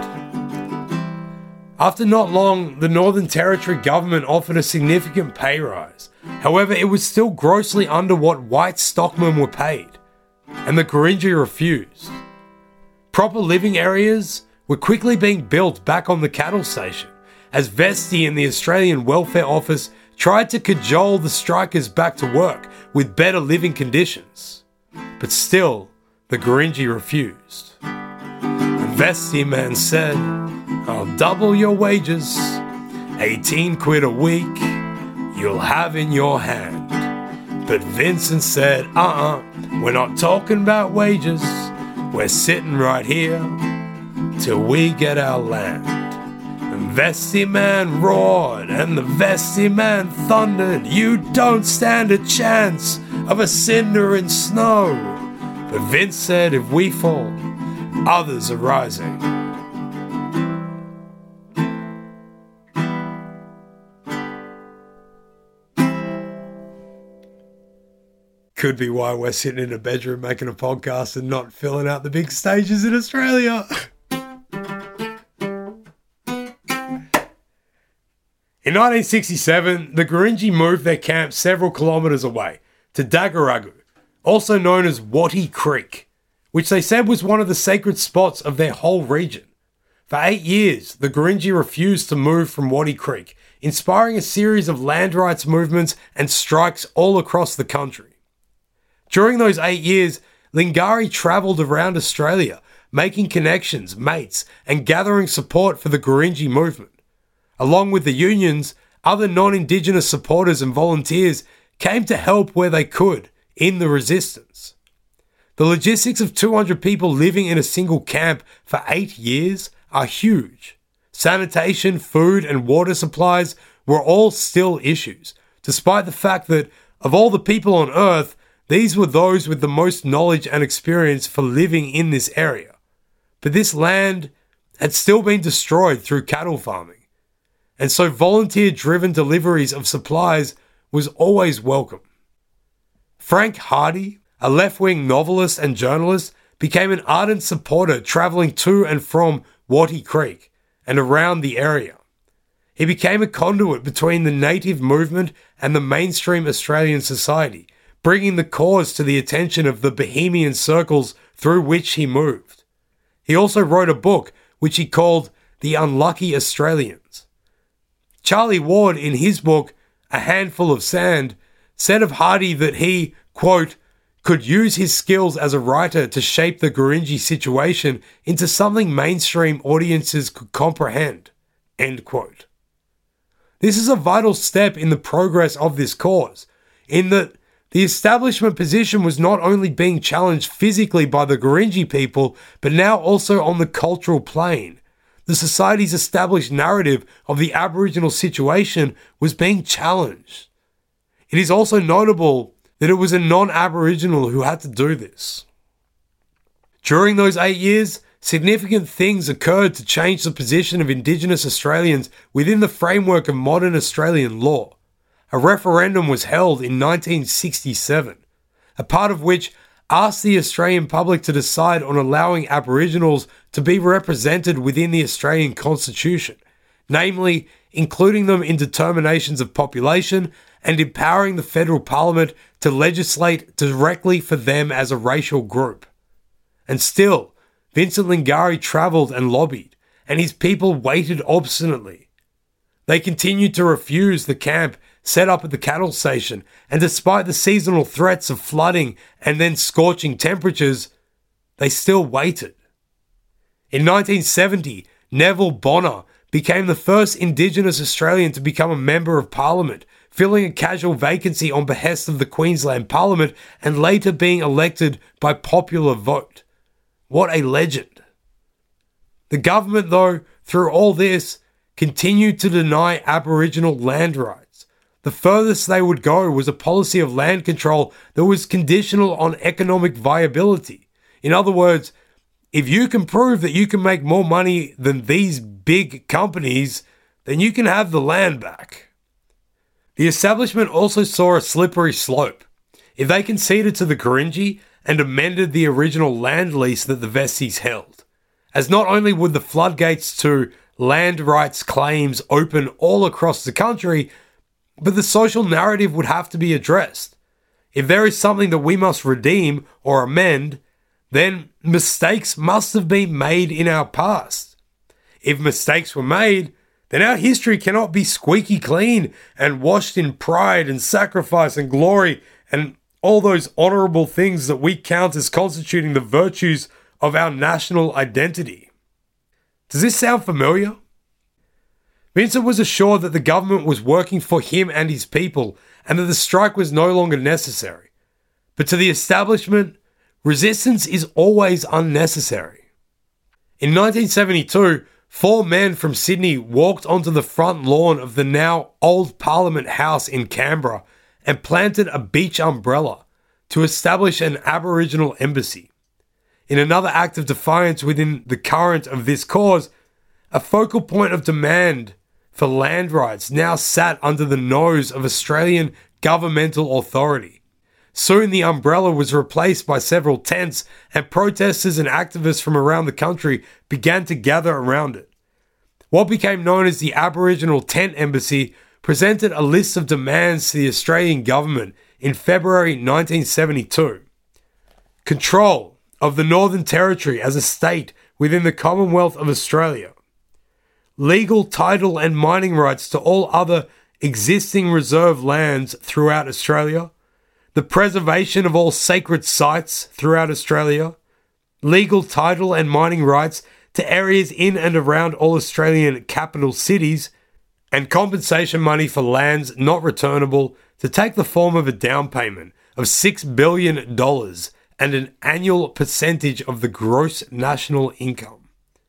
After not long, the Northern Territory government offered a significant pay rise. However, it was still grossly under what white stockmen were paid, and the Gurindji refused. Proper living areas were quickly being built back on the cattle station, as Vesty and the Australian Welfare Office tried to cajole the strikers back to work with better living conditions. But still, the Gurindji refused. The Vesty man said, I'll double your wages, 18 quid a week, you'll have in your hand. But Vincent said, we're not talking about wages, we're sitting right here till we get our land. And Vesty man roared and the Vesty man thundered, you don't stand a chance of a cinder in snow. But Vince said, if we fall, others are rising. Could be why we're sitting in a bedroom making a podcast and not filling out the big stages in Australia. In 1967, the Gurindji moved their camp several kilometres away to Dagaragu, also known as Wattie Creek, which they said was one of the sacred spots of their whole region. For 8 years, the Gurindji refused to move from Wattie Creek, inspiring a series of land rights movements and strikes all across the country. During those 8 years, Lingiari travelled around Australia, making connections, mates, and gathering support for the Gurindji movement. Along with the unions, other non-Indigenous supporters and volunteers came to help where they could in the resistance. The logistics of 200 people living in a single camp for 8 years are huge. Sanitation, food, and water supplies were all still issues, despite the fact that, of all the people on Earth, these were those with the most knowledge and experience for living in this area. But this land had still been destroyed through cattle farming, and so volunteer-driven deliveries of supplies was always welcome. Frank Hardy, a left-wing novelist and journalist, became an ardent supporter travelling to and from Wattie Creek and around the area. He became a conduit between the native movement and the mainstream Australian society, bringing the cause to the attention of the bohemian circles through which he moved. He also wrote a book which he called The Unlucky Australians. Charlie Ward, in his book, A Handful of Sand, said of Hardie that he, quote, could use his skills as a writer to shape the Gurindji situation into something mainstream audiences could comprehend, end quote. This is a vital step in the progress of this cause, in that the establishment position was not only being challenged physically by the Gurindji people, but now also on the cultural plane. The society's established narrative of the Aboriginal situation was being challenged. It is also notable that it was a non-Aboriginal who had to do this. During those 8 years, significant things occurred to change the position of Indigenous Australians within the framework of modern Australian law. A referendum was held in 1967, a part of which asked the Australian public to decide on allowing Aboriginals to be represented within the Australian Constitution, namely including them in determinations of population and empowering the federal parliament to legislate directly for them as a racial group. And still, Vincent Lingiari travelled and lobbied, and his people waited obstinately. They continued to refuse the camp set up at the cattle station, and despite the seasonal threats of flooding and then scorching temperatures, they still waited. In 1970, Neville Bonner became the first Indigenous Australian to become a Member of Parliament, filling a casual vacancy on behest of the Queensland Parliament and later being elected by popular vote. What a legend. The government, though, through all this, continued to deny Aboriginal land rights. The furthest they would go was a policy of land control that was conditional on economic viability. In other words, if you can prove that you can make more money than these big companies, then you can have the land back. The establishment also saw a slippery slope. If they conceded to the Gurindji and amended the original land lease that the Vesties held, as not only would the floodgates to land rights claims open all across the country, but the social narrative would have to be addressed. If there is something that we must redeem or amend, then mistakes must have been made in our past. If mistakes were made, then our history cannot be squeaky clean and washed in pride and sacrifice and glory and all those honourable things that we count as constituting the virtues of our national identity. Does this sound familiar? Vincent was assured that the government was working for him and his people and that the strike was no longer necessary. But to the establishment, resistance is always unnecessary. In 1972, 4 men from Sydney walked onto the front lawn of the now old Parliament House in Canberra and planted a beach umbrella to establish an Aboriginal embassy. In another act of defiance within the current of this cause, a focal point of demand for land rights now sat under the nose of Australian governmental authority. Soon the umbrella was replaced by several tents, and protesters and activists from around the country began to gather around it. What became known as the Aboriginal Tent Embassy presented a list of demands to the Australian government in February 1972. Control of the Northern Territory as a state within the Commonwealth of Australia. Legal title and mining rights to all other existing reserve lands throughout Australia. The preservation of all sacred sites throughout Australia. Legal title and mining rights to areas in and around all Australian capital cities, and compensation money for lands not returnable to take the form of a down payment of $6 billion and an annual percentage of the gross national income.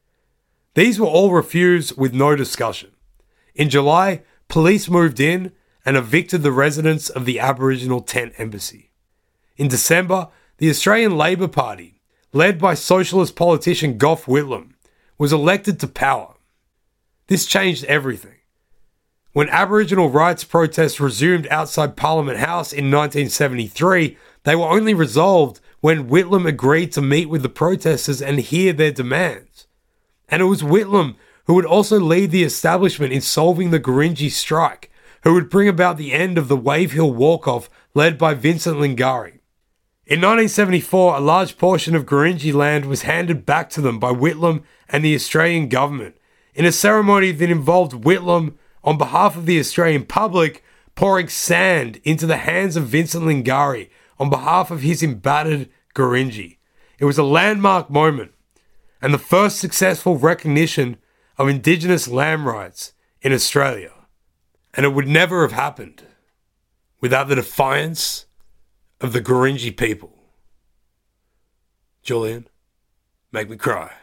These were all refused with no discussion. In July, police moved in and evicted the residents of the Aboriginal Tent Embassy. In December, the Australian Labor Party, led by socialist politician Gough Whitlam, was elected to power. This changed everything. When Aboriginal rights protests resumed outside Parliament House in 1973, They were only resolved when Whitlam agreed to meet with the protesters and hear their demands. And it was Whitlam who would also lead the establishment in solving the Gurindji strike, who would bring about the end of the Wave Hill walk-off led by Vincent Lingiari. In 1974, a large portion of Gurindji land was handed back to them by Whitlam and the Australian government, in a ceremony that involved Whitlam, on behalf of the Australian public, pouring sand into the hands of Vincent Lingiari on behalf of his embattled Gurindji. It was a landmark moment, and the first successful recognition of Indigenous land rights in Australia. And it would never have happened without the defiance of the Gurindji people. Julian, make me cry.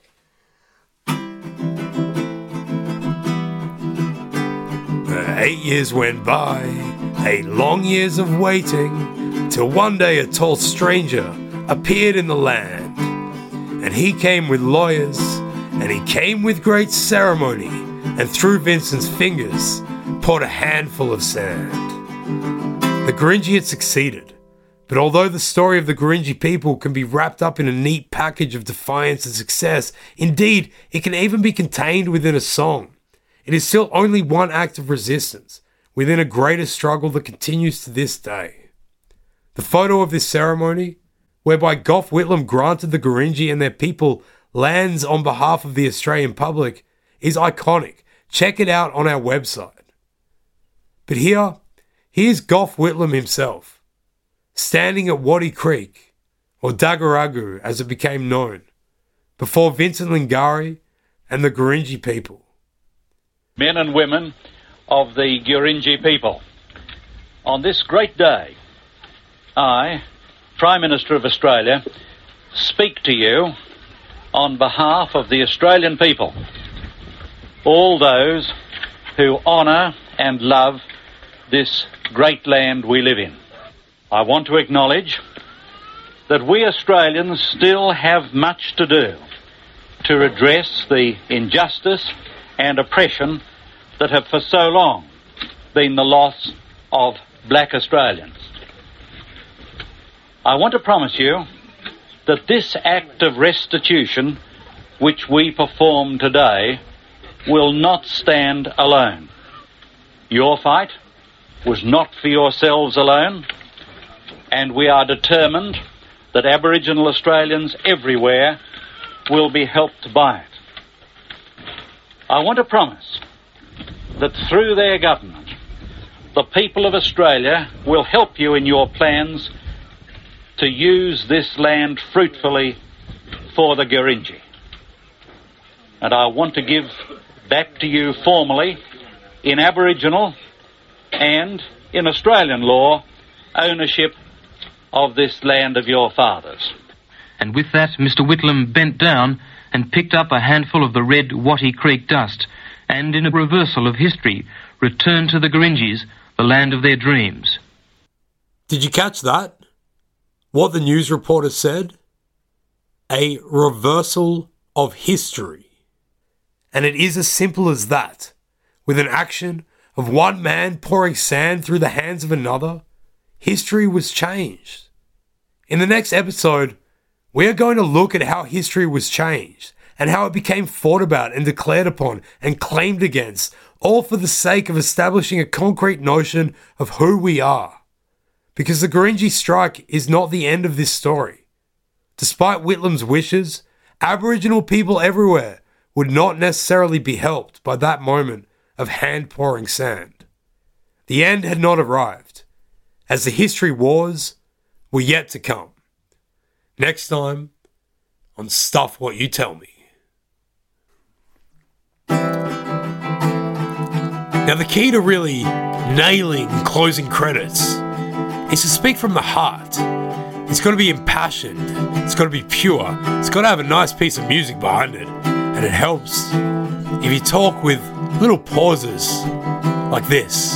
8 years went by, 8 long years of waiting, till one day a tall stranger appeared in the land. And he came with lawyers, and he came with great ceremony, and through Vincent's fingers poured a handful of sand. The Gurindji had succeeded, but although the story of the Gurindji people can be wrapped up in a neat package of defiance and success, indeed, it can even be contained within a song, it is still only one act of resistance within a greater struggle that continues to this day. The photo of this ceremony, whereby Gough Whitlam granted the Gurindji and their people lands on behalf of the Australian public, is iconic. Check it out on our website. But here's Gough Whitlam himself, standing at Waddy Creek, or Dagaragu as it became known, before Vincent Lingiari and the Gurindji people. Men and women of the Gurindji people, on this great day, I, Prime Minister of Australia, speak to you on behalf of the Australian people, all those who honour and love this great land we live in. I want to acknowledge that we Australians still have much to do to redress the injustice and oppression that have for so long been the loss of black Australians. I want to promise you that this act of restitution which we perform today will not stand alone. Your fight was not for yourselves alone, and we are determined that Aboriginal Australians everywhere will be helped by it. I want to promise that through their government, the people of Australia will help you in your plans to use this land fruitfully for the Gurindji. And I want to give back to you formally, in Aboriginal and in Australian law, ownership of this land of your fathers. And with that, Mr. Whitlam bent down and picked up a handful of the red Wattie Creek dust, and in a reversal of history, returned to the Gurindjis, the land of their dreams. Did you catch that? What the news reporter said? A reversal of history. And it is as simple as that. With an action of one man pouring sand through the hands of another, history was changed. In the next episode, we are going to look at how history was changed and how it became fought about and declared upon and claimed against, all for the sake of establishing a concrete notion of who we are. Because the Gurindji strike is not the end of this story. Despite Whitlam's wishes, Aboriginal people everywhere would not necessarily be helped by that moment of hand-pouring sand. The end had not arrived, as the history wars were yet to come. Next time on Stuff What You Tell Me. Now, the key to really nailing closing credits is to speak from the heart. It's got to be impassioned. It's got to be pure. It's got to have a nice piece of music behind it. And it helps if you talk with little pauses like this.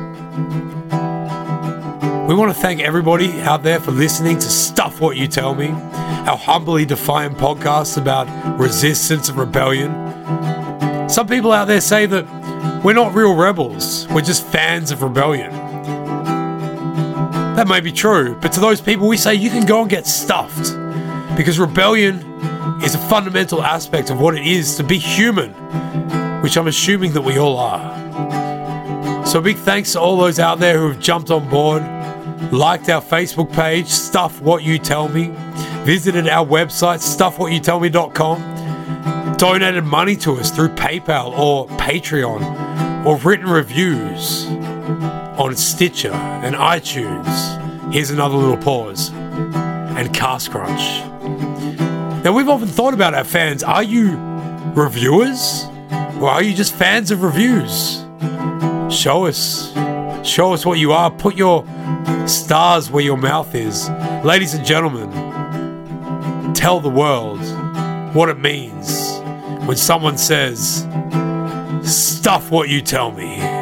We want to thank everybody out there for listening to Stuff What You Tell Me, our humbly defiant podcast about resistance and rebellion. Some people out there say that we're not real rebels, we're just fans of rebellion. That may be true, but to those people we say you can go and get stuffed. Because rebellion is a fundamental aspect of what it is to be human, which I'm assuming that we all are. So big thanks to all those out there who have jumped on board, liked our Facebook page, Stuff What You Tell Me, visited our website, stuffwhatyoutellme.com, donated money to us through PayPal or Patreon, or written reviews on Stitcher and iTunes. Here's another little pause. And Cast Crunch. Now, we've often thought about our fans. Are you reviewers? Or are you just fans of reviews? Show us what you are. Put your stars where your mouth is. Ladies and gentlemen, tell the world what it means when someone says, stuff what you tell me.